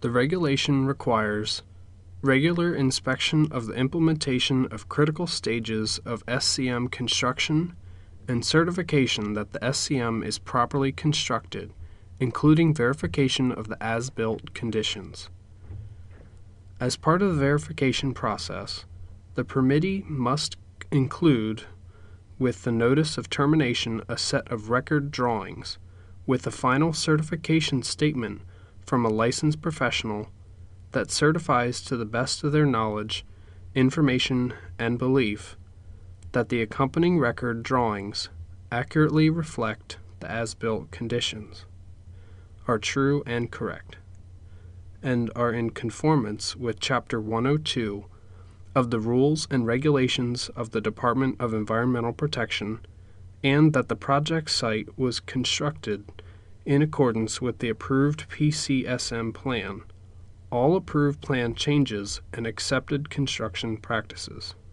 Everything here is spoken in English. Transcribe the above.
The regulation requires regular inspection of the implementation of critical stages of SCM construction and certification that the SCM is properly constructed, including verification of the as-built conditions. As part of the verification process, the permittee must include with the notice of termination a set of record drawings with a final certification statement from a licensed professional that certifies to the best of their knowledge, information, and belief that the accompanying record drawings accurately reflect the as-built conditions, are true and correct, and are in conformance with Chapter 102 of the Rules and Regulations of the Department of Environmental Protection, and that the project site was constructed in accordance with the approved PCSM plan, all approved plan changes, and accepted construction practices.